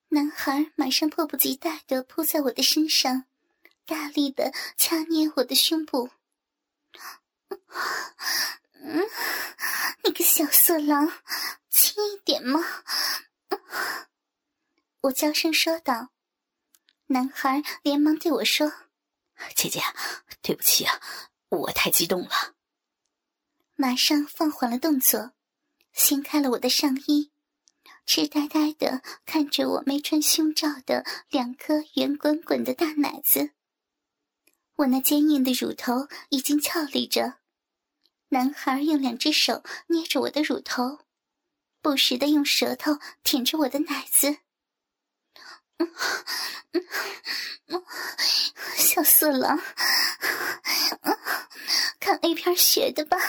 男孩马上迫不及待地扑在我的身上，大力地掐捏我的胸部。你个小色狼，轻一点嘛！我娇声说道。男孩连忙对我说： 姐姐，对不起啊，我太激动了。 马上放缓了动作，掀开了我的上衣，痴呆呆地看着我没穿胸罩的2颗圆滚滚的大奶子。我那坚硬的乳头已经翘立着，男孩用2只手捏着我的乳头，不时地用舌头舔着我的奶子。小色狼，看 A 片学的吧。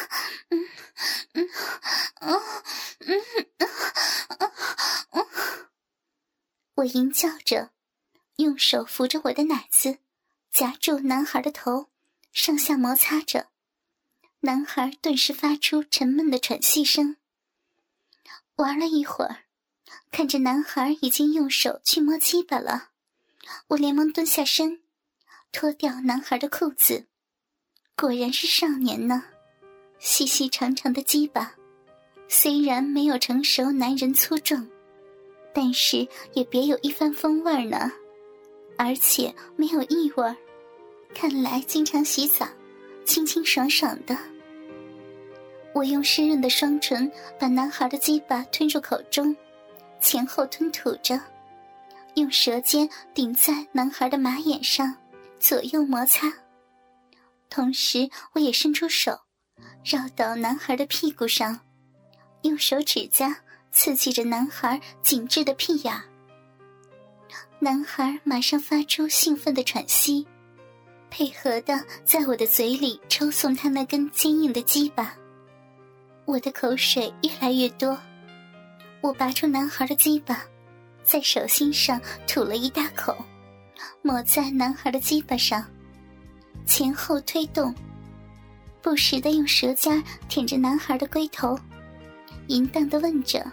我吟叫着，用手扶着我的奶子，夹住男孩的头，上下摩擦着。男孩顿时发出沉闷的喘息声。玩了一会儿，看着男孩已经用手去摸鸡巴了，我连忙蹲下身，脱掉男孩的裤子。果然是少年呢，细细长长的鸡巴，虽然没有成熟男人粗壮，但是也别有一番风味呢，而且没有异味，看来经常洗澡，清清爽爽的。我用湿润的双唇把男孩的鸡巴吞入口中，前后吞吐着，用舌尖顶在男孩的马眼上，左右摩擦。同时我也伸出手，绕到男孩的屁股上，用手指甲刺激着男孩紧致的屁眼。男孩马上发出兴奋的喘息，配合的在我的嘴里抽送他那根坚硬的鸡巴。我的口水越来越多，我拔出男孩的鸡巴，在手心上吐了一大口，抹在男孩的鸡巴上，前后推动，不时地用舌尖舔着男孩的龟头，淫荡地问着：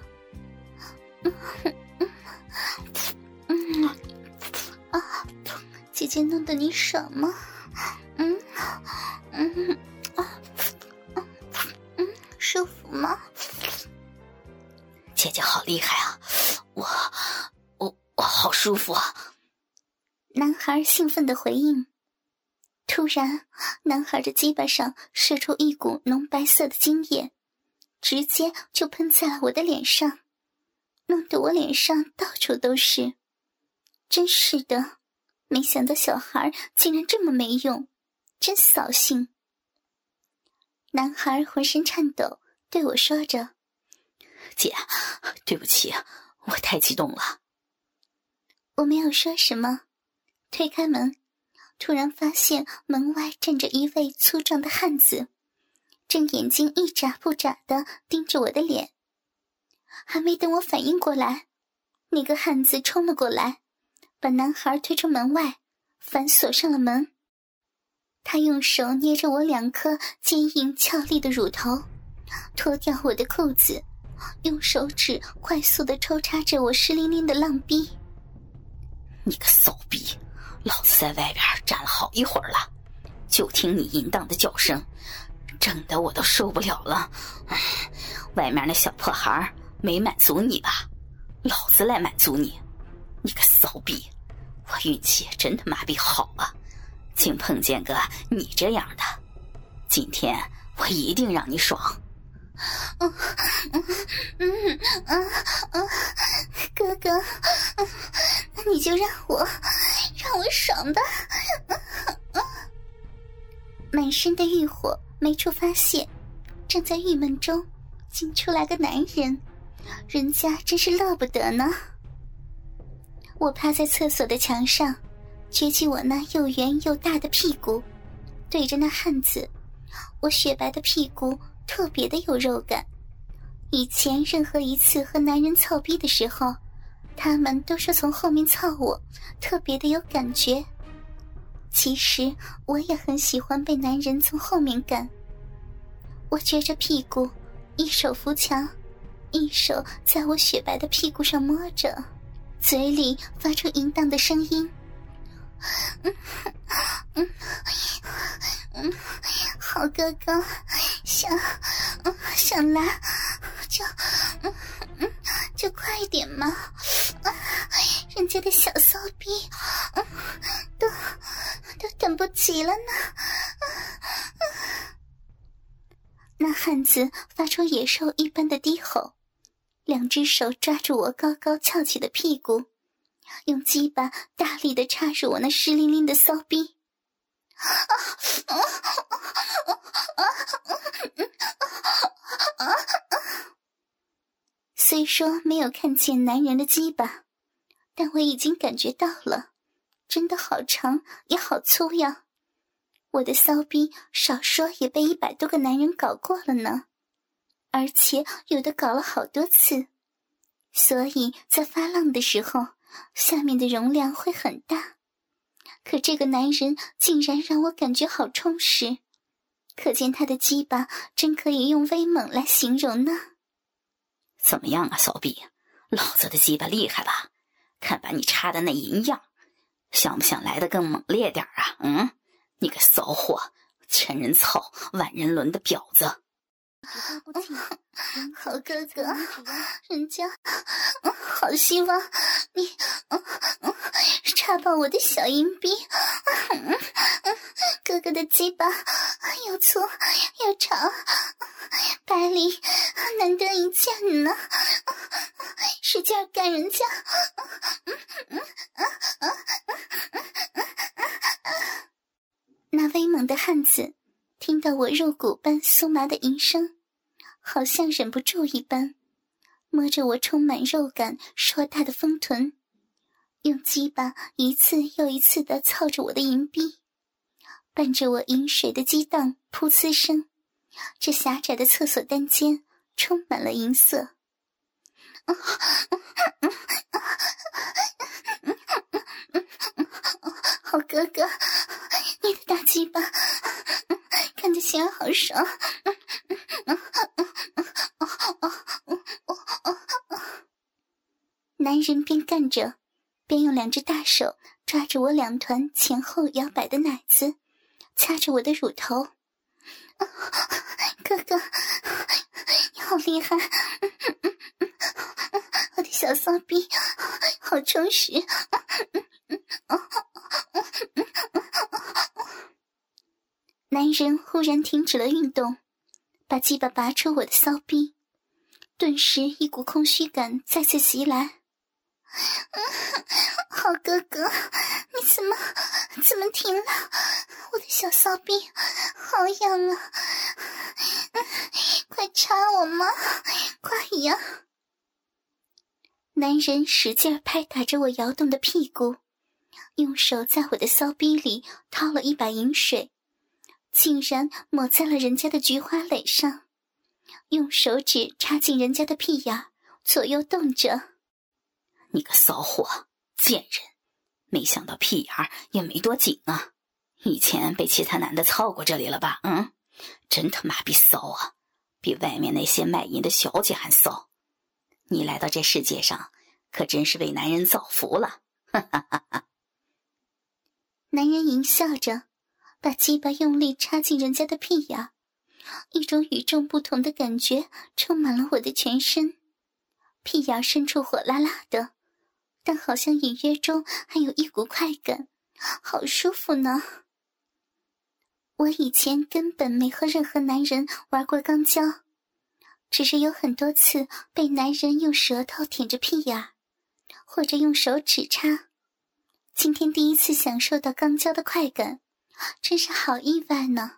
姐姐弄得你爽吗？舒服吗？ 姐姐好厉害啊，我好舒服啊。 男孩兴奋地回应。突然，男孩的鸡巴上射出一股浓白色的精液，直接就喷在了我的脸上，弄得我脸上到处都是。真是的，没想到小孩竟然这么没用，真扫兴。男孩浑身颤抖，对我说着： 姐，对不起，我太激动了。 我没有说什么，推开门，突然发现门外站着一位粗壮的汉子，正眼睛一眨不眨地盯着我的脸。还没等我反应过来，那个汉子冲了过来，把男孩推出门外，反锁上了门。他用手捏着我2颗坚硬俏丽的乳头，脱掉我的裤子，用手指快速地抽插着我湿淋淋的浪逼。 你个骚逼，老子在外边站了好一会儿了，就听你淫荡的叫声，整得我都受不了了。外面那小破孩没满足你吧？老子来满足你。你个骚逼，我运气真他妈逼好啊，竟碰见个你这样的。今天我一定让你爽。 哥哥，那你就让我爽吧。满身的欲火没处发泄，正在郁闷中，竟出来个男人，人家真是乐不得呢。我趴在厕所的墙上，撅起我那又圆又大的屁股，对着那汉子，我雪白的屁股特别的有肉感。以前任何一次和男人操逼的时候，他们都说从后面操我，特别的有感觉。其实我也很喜欢被男人从后面干。我撅着屁股，一手扶墙，一手在我雪白的屁股上摸着， 嘴里发出淫荡的声音。好哥哥，想来就快点嘛，人家的小骚逼都等不及了呢。那汉子发出野兽一般的低吼，两只手抓住我高高翘起的屁股，用鸡巴大力地插入我那湿淋淋的骚逼。虽说没有看见男人的鸡巴，但我已经感觉到了，真的好长也好粗呀。我的骚逼少说也被100多个男人搞过了呢，而且有的搞了好多次，所以在发浪的时候，下面的容量会很大。可这个男人竟然让我感觉好充实，可见他的鸡巴真可以用威猛来形容呢。 怎么样啊，骚逼，老子的鸡巴厉害吧？看把你插的那淫样，想不想来得更猛烈点啊？你个骚货，千人操万人轮的婊子！ 好哥哥，人家好希望你插爆我的小阴逼。哥哥的鸡巴又粗又长，百里难得一见呢，使劲干人家。那威猛的汉子听到我肉骨般酥麻的吟声，好像忍不住一般，摸着我充满肉感硕大的丰臀，用鸡巴一次又一次地操着我的银臂，伴着我饮水的激荡噗呲声，这狭窄的厕所单间充满了银色。好哥哥，你的大鸡巴看得起来好爽。男人边干着，边用2只大手抓着我2团前后摇摆的奶子，掐着我的乳头。哥哥，你好厉害！我的小骚逼好充实。男人忽然停止了运动，把鸡巴拔出我的骚逼，顿时一股空虚感再次袭来。好哥哥，你怎么停了？我的小骚逼好痒啊！快插我嘛，快呀！男人使劲拍打着我摇动的屁股，用手在我的骚逼里掏了一把饮水，竟然抹在了人家的菊花蕾上，用手指插进人家的屁眼，左右动着。 你个骚货，贱人！没想到屁眼也没多紧啊！以前被其他男的操过这里了吧？真他妈逼骚啊！比外面那些卖淫的小姐还骚。你来到这世界上，可真是为男人造福了！哈哈哈哈！ 男人淫笑着，把鸡巴用力插进人家的屁眼，一种与众不同的感觉充满了我的全身。屁眼深处火辣辣的，但好像隐约中还有一股快感，好舒服呢。我以前根本没和任何男人玩过肛交，只是有很多次被男人用舌头舔着屁眼，或者用手指插。今天第一次享受到肛交的快感，真是好意外呢。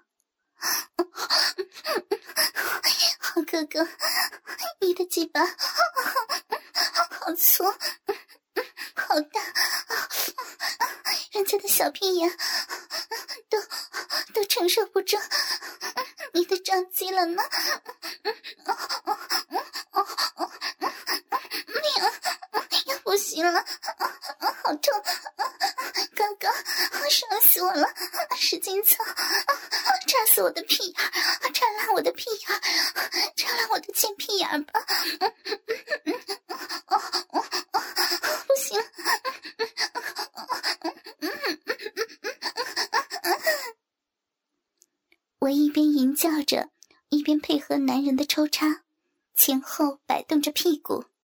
好哥哥，你的鸡巴好粗好大，人家的小屁眼都承受不住你的撞击了呢。要不行了，好痛，哥哥，爽死我了，使劲操，插死我的屁眼，插烂我的屁眼，插烂我的贱屁眼吧。不行了， 我一边吟叫着，一边配合男人的抽插，前后摆动着屁股。